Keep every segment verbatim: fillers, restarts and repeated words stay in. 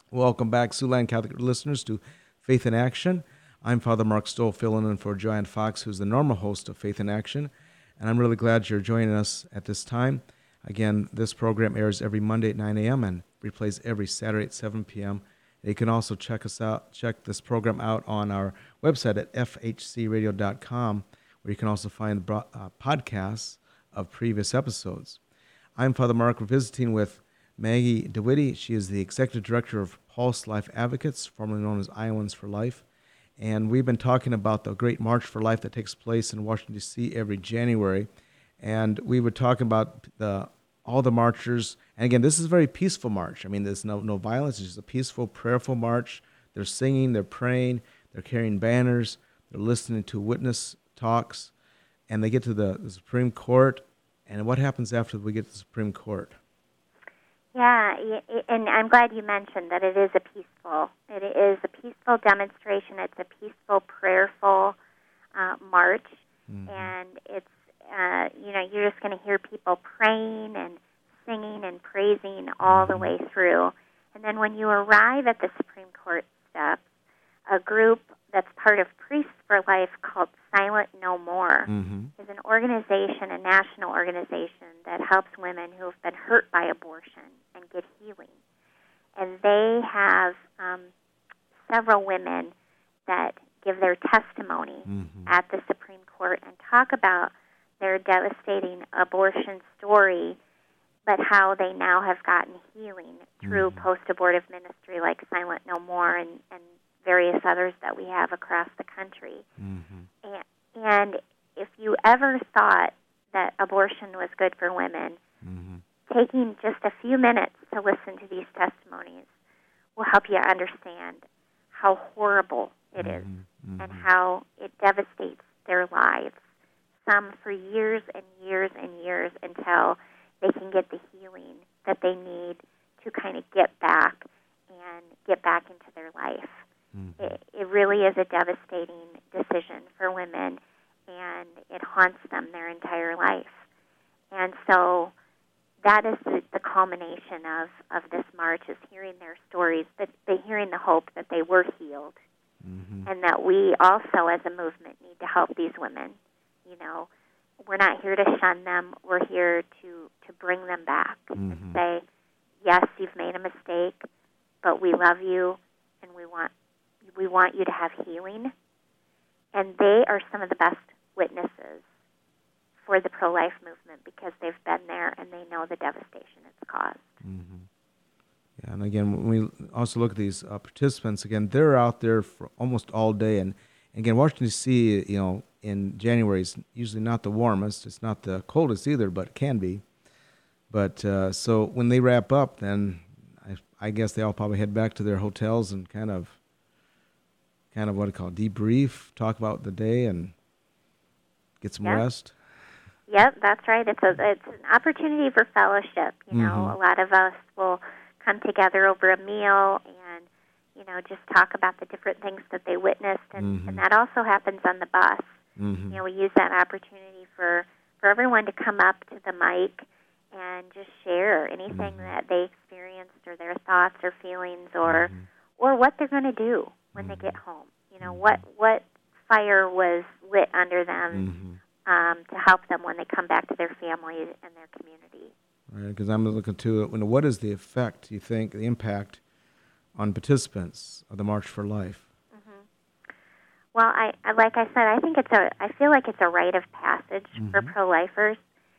Welcome back, Siouxland Catholic listeners, to Faith in Action. I'm Father Mark Stoll, filling in for Joanne Fox, who's the normal host of Faith in Action, and I'm really glad you're joining us at this time. Again, this program airs every Monday at nine a.m. and replays every Saturday at seven p.m. You can also check us out, check this program out on our website at f h c radio dot com, where you can also find uh, podcasts of previous episodes. I'm Father Mark. We're visiting with Maggie DeWitty. She is the Executive Director of Pulse Life Advocates, formerly known as Iowans for Life. And we've been talking about the Great March for Life that takes place in Washington, D C every January. And we were talking about the all the marchers. And again, this is a very peaceful march. I mean, there's no, no violence. It's just a peaceful, prayerful march. They're singing, they're praying, they're carrying banners, they're listening to witness talks. And they get to the, the Supreme Court. And what happens after we get to the Supreme Court? Yeah, and I'm glad you mentioned that it is a peaceful, it is a peaceful demonstration. It's a peaceful, prayerful uh, march, mm-hmm. and it's, uh, you know, you're just going to hear people praying and singing and praising all mm-hmm. the way through. And then when you arrive at the Supreme Court steps, a group that's part of Priests for Life called Silent No More mm-hmm. is an organization, a national organization that helps women who have been hurt by abortion and get healing. And they have um, several women that give their testimony mm-hmm. at the Supreme Court and talk about their devastating abortion story, but how they now have gotten healing through mm-hmm. post-abortive ministry like Silent No More and, and various others that we have across the country. Mm-hmm. And, and if you ever thought that abortion was good for women, mm-hmm. taking just a few minutes to listen to these testimonies will help you understand how horrible it is mm-hmm. and how it devastates their lives, some for years and years and years until they can get the healing that they need to kind of get back and get back into their life. Mm-hmm. It, it really is a devastating decision for women, and it haunts them their entire life. And so that is the, the culmination of, of this march, is hearing their stories, but, but hearing the hope that they were healed, mm-hmm. and that we also as a movement need to help these women. You know, we're not here to shun them. We're here to, to bring them back mm-hmm. and say, yes, you've made a mistake, but we love you, and we want we want you to have healing. And they are some of the best witnesses for the pro-life movement because they've been there and they know the devastation it's caused. Mm-hmm. Yeah, and again, when we also look at these uh, participants, again, they're out there for almost all day. And again, Washington, D C, you know, in January is usually not the warmest. It's not the coldest either, but it can be. But uh, so when they wrap up, then I, I guess they all probably head back to their hotels and kind of, kind of what I call debrief, talk about the day, and get some yep. rest. Yep, that's right. It's a it's an opportunity for fellowship. You know, mm-hmm. a lot of us will come together over a meal and, you know, just talk about the different things that they witnessed, and, mm-hmm. and that also happens on the bus. Mm-hmm. You know, we use that opportunity for, for everyone to come up to the mic and just share anything mm-hmm. that they experienced, or their thoughts or feelings, or mm-hmm. or what they're going to do when mm-hmm. they get home. You know, what what fire was lit under them mm-hmm. um, to help them when they come back to their families and their community. Right, because I'm looking to it. What is the effect, you think, the impact on participants of the March for Life? Mm-hmm. Well, I, I like I said, I think it's a. I feel like it's a rite of passage mm-hmm. for pro-lifers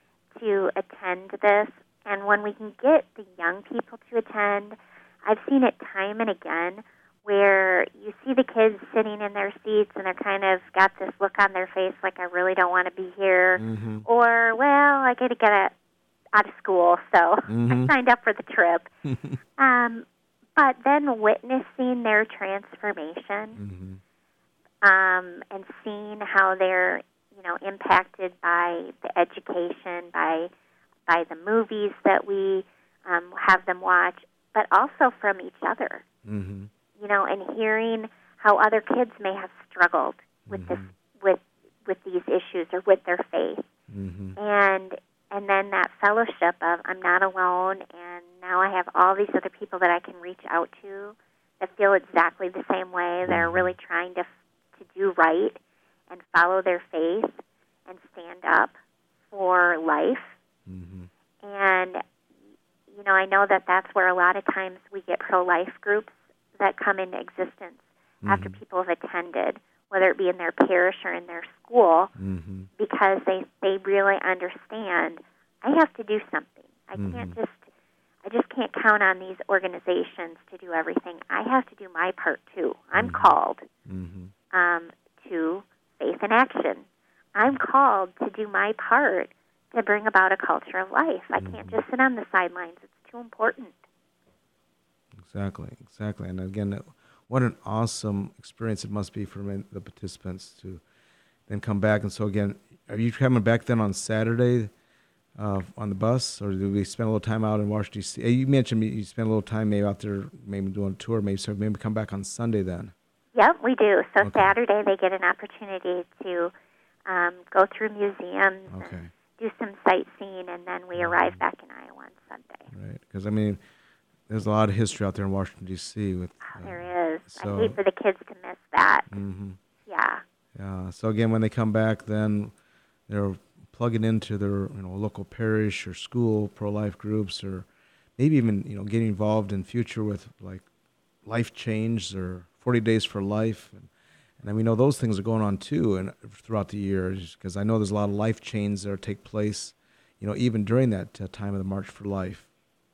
to attend this, and when we can get the young people to attend, I've seen it time and again, where you see the kids sitting in their seats and they're kind of got this look on their face like, I really don't want to be here, mm-hmm. or, well, I got to get a, out of school, so mm-hmm. I signed up for the trip. um, but then witnessing their transformation mm-hmm. um, and seeing how they're, you know, impacted by the education, by by the movies that we um, have them watch, but also from each other. Mm-hmm. You know, and hearing how other kids may have struggled with mm-hmm. this, with with these issues or with their faith, mm-hmm. and and then that fellowship of I'm not alone, and now I have all these other people that I can reach out to that feel exactly the same way. That are really trying to to do right and follow their faith and stand up for life. Mm-hmm. And, you know, I know that that's where a lot of times we get pro-life groups that come into existence mm-hmm. after people have attended, whether it be in their parish or in their school, mm-hmm. because they, they really understand, I have to do something. I mm-hmm. can't just, I just can't count on these organizations to do everything. I have to do my part, too. I'm mm-hmm. called mm-hmm. um, to faith in action. I'm called to do my part to bring about a culture of life. I can't just sit on the sidelines. It's too important. Exactly, exactly. And again, what an awesome experience it must be for the participants to then come back. And so again, are you coming back then on Saturday uh, on the bus, or do we spend a little time out in Washington, D C? You mentioned you spent a little time maybe out there, maybe doing a tour, maybe so maybe come back on Sunday then. Yep, we do. So Okay. Saturday they get an opportunity to um, go through museums Okay. and do some sightseeing, and then we arrive back in Iowa on Sunday. Right, because I mean, there's a lot of history out there in Washington, D C with. Oh, Uh, there is. so, I hate for the kids to miss that. Mm-hmm. Yeah. Yeah. So again, when they come back, then they're plugging into their you know local parish or school pro-life groups, or maybe even you know getting involved in future with like Life Change or forty Days for Life, and, and we know those things are going on too, and throughout the years, because I know there's a lot of life chains that take place, you know, even during that uh, time of the March for Life.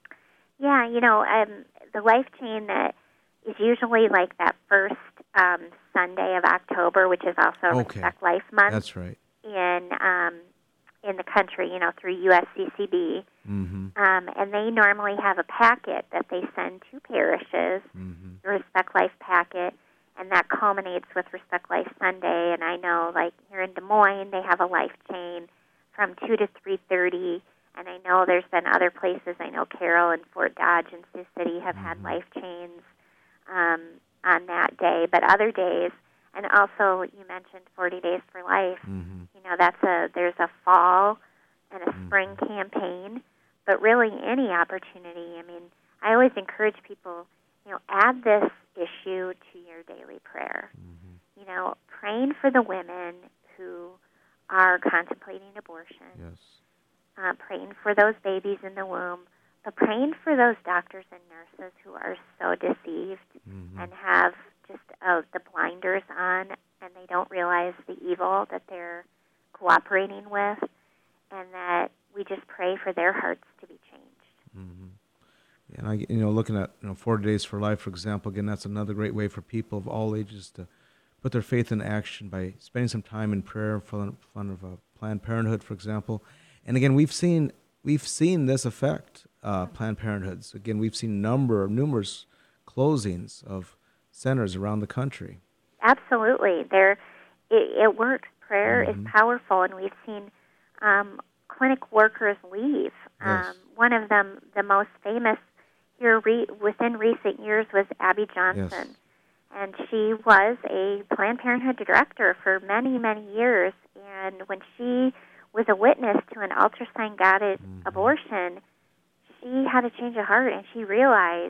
Yeah, you know, um, the life chain that is usually like that first um, Sunday of October, which is also Okay. Respect Life Month. That's right. In um, in the country, you know, through U S C C B. Mm-hmm. Um, and they normally have a packet that they send to parishes, Mm-hmm. the Respect Life packet, and that culminates with Respect Life Sunday. And I know, like, here in Des Moines, they have a life chain from two to three thirty. And I know there's been other places. I know Carroll and Fort Dodge and Sioux City have mm-hmm. had life chains um, on that day. But other days, and also you mentioned forty Days for Life. Mm-hmm. You know, that's a there's a fall and a Mm-hmm. spring campaign, but really any opportunity. I mean, I always encourage people, you know, add this issue to your daily prayer. Mm-hmm. You know, praying for the women who are contemplating abortion. Yes. Uh, praying for those babies in the womb, but praying for those doctors and nurses who are so deceived mm-hmm. and have just uh, the blinders on, and they don't realize the evil that they're cooperating with, and that we just pray for their hearts to be changed. Mm-hmm. And I, you know, looking at you know forty Days for Life, for example, again, that's another great way for people of all ages to put their faith in action by spending some time in prayer in front of uh, Planned Parenthood, for example. And again, we've seen we've seen this affect uh, Planned Parenthoods. Again, we've seen number numerous closings of centers around the country. Absolutely, there it, it works. Prayer mm-hmm. is powerful, and we've seen um, clinic workers leave. Yes. Um, one of them, the most famous here re- within recent years, was Abby Johnson, Yes. and she was a Planned Parenthood director for many, many years. And when she was a witness to an ultrasound-guided mm-hmm. abortion, she had a change of heart, and she realized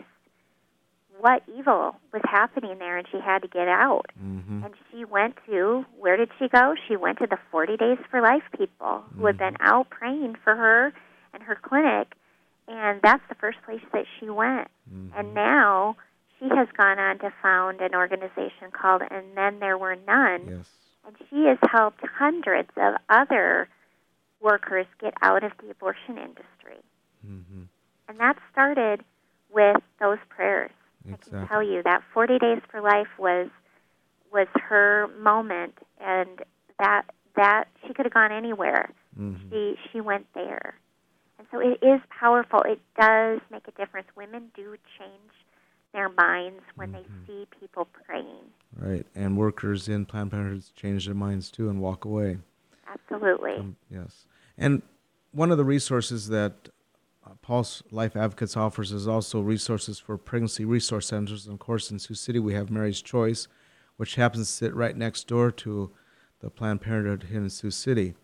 what evil was happening there, and she had to get out. Mm-hmm. And she went to, where did she go? She went to the forty Days for Life people who mm-hmm. had been out praying for her and her clinic, and that's the first place that she went. Mm-hmm. And now she has gone on to found an organization called And Then There Were None, yes. and she has helped hundreds of other workers get out of the abortion industry. Mm-hmm. And that started with those prayers. Exactly. I can tell you that forty Days for Life was was her moment, and that that she could have gone anywhere. Mm-hmm. She she went there. And so it is powerful. It does make a difference. Women do change their minds when mm-hmm. they see people praying. Right, and workers in Planned Parenthood change their minds too and walk away. Absolutely. Um, yes. And one of the resources that uh, Pulse Life Advocates offers is also resources for pregnancy resource centers. And of course, in Sioux City, we have Mary's Choice, which happens to sit right next door to the Planned Parenthood here in Sioux City. Mm-hmm.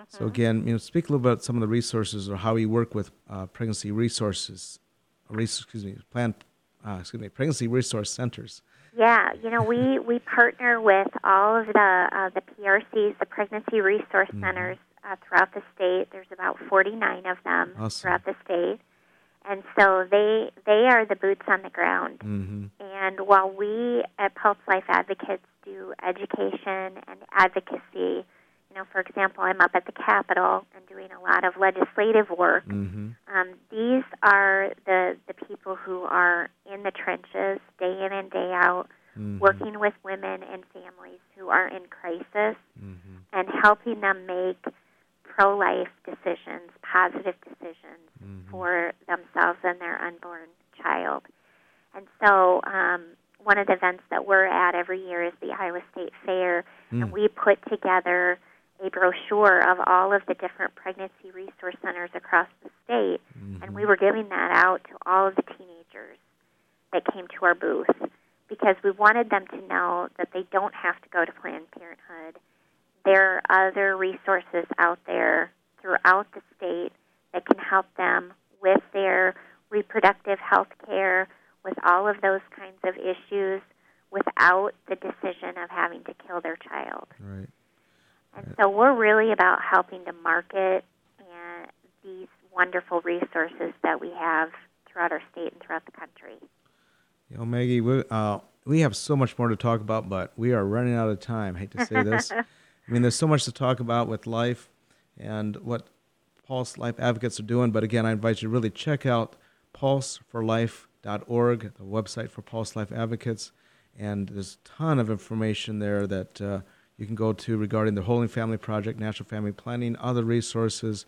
So again, you know, speak a little bit about some of the resources or how you work with uh, pregnancy resources, or res- excuse me, plan, uh, excuse me, pregnancy resource centers. Yeah, you know, we, we partner with all of the uh, the P R Cs, the pregnancy resource Mm-hmm. centers uh, throughout the state. There's about forty-nine of them Awesome. throughout the state, and so they they are the boots on the ground. Mm-hmm. And while we at Pulse Life Advocates do education and advocacy, you know, for example, I'm up at the Capitol and doing a lot of legislative work. Mm-hmm. Um, these are the, the people who are in the trenches day in and day out, Mm-hmm. working with women and families who are in crisis Mm-hmm. and helping them make pro-life decisions, positive decisions Mm-hmm. for themselves and their unborn child. And so um, one of the events that we're at every year is the Iowa State Fair, Mm. and we put together a brochure of all of the different pregnancy resource centers across the state, Mm-hmm. and we were giving that out to all of the teenagers that came to our booth because we wanted them to know that they don't have to go to Planned Parenthood. There are other resources out there throughout the state that can help them with their reproductive health care, with all of those kinds of issues, without the decision of having to kill their child. Right. And so we're really about helping to market and these wonderful resources that we have throughout our state and throughout the country. You know, Maggie, we, uh, we have so much more to talk about, but we are running out of time. I hate to say this. I mean, there's so much to talk about with life and what Pulse Life Advocates are doing. But again, I invite you to really check out pulse for life dot org, the website for Pulse Life Advocates. And there's a ton of information there that uh, you can go to regarding the Holy Family Project, National Family Planning, other resources,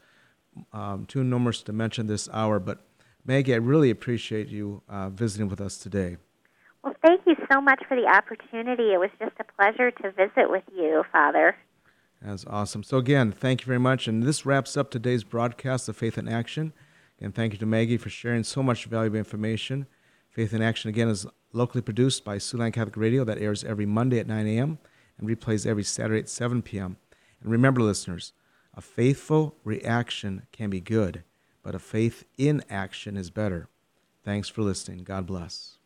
um, too numerous to mention this hour. But Maggie, I really appreciate you uh, visiting with us today. Well, thank you so much for the opportunity. It was just a pleasure to visit with you, Father. That's awesome. So again, thank you very much. And this wraps up today's broadcast of Faith in Action. And thank you to Maggie for sharing so much valuable information. Faith in Action, again, is locally produced by Siouxland Catholic Radio that airs every Monday at nine a.m. and replays every Saturday at seven p.m. And remember, listeners, a faithful reaction can be good, but a faith in action is better. Thanks for listening. God bless.